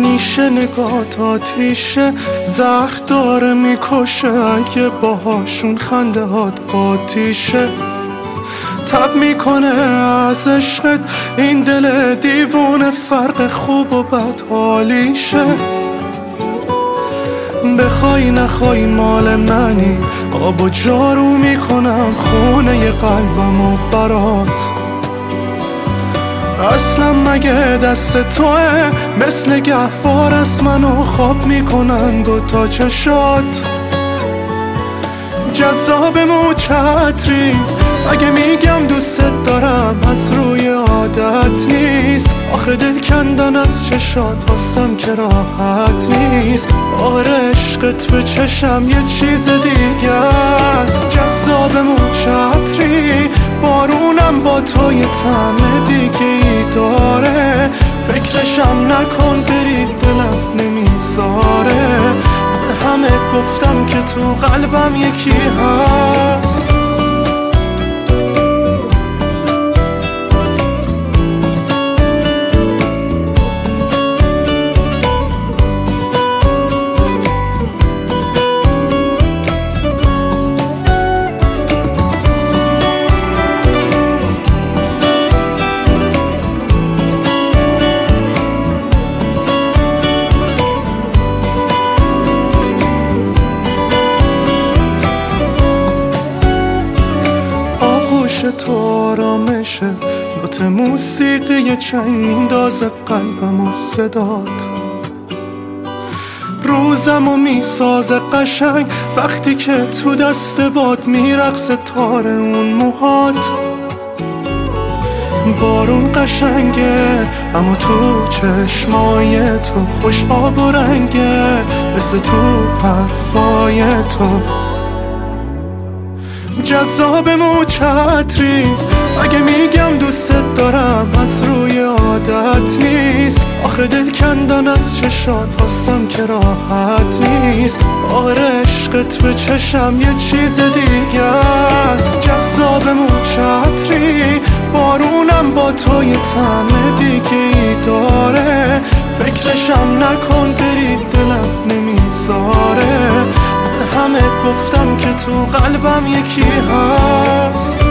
همیشه نگات آتیشه، زهر داره میکشه اگه باهاشون خندهات آتیشه. تب میکنه از عشقت این دل دیوونه، فرق خوب و بد حالیشه. بخوای نخوای مال منی، آب و جارو میکنم خونه قلبم و برات. اصلا مگه دست توه؟ مثل گهوار از منو خواب میکنن دوتا چشات. جذاب مو چتری اگه میگم دوست دارم از روی عادت نیست. آخه دل کندن از چشات واسم که راحت نیست. آره عشقت به چشم یه چیز دیگه است. جذاب مو چتری بارونم با تو یه طعم دیگه ای داره. فکرشم نکن بری دلم نمیذاره. به همه گفتم که تو قلبم یکی هست. تو آرامشه، نوت موسیقی چنگ میندازه قلبم و صدات. روزم و میسازه قشنگ وقتی که تو دست باد میرقصه تار اون موهات. بارون قشنگه اما تو چشمای تو خوش آب و رنگه، مثل تو حرفای تو. جذاب مو چتری اگه میگم دوست دارم از روی عادت نیست. آخه دل کندن از چشات واسم که راحت نیست. آره عشقت به چشم یه چیز دیگه است. جذاب مو چتری بارونم با تو یه طعم دیگه ای داره. فکرشم نکن بری دلم نمیذاره. همه گفتم که تو قلبم یکی هست.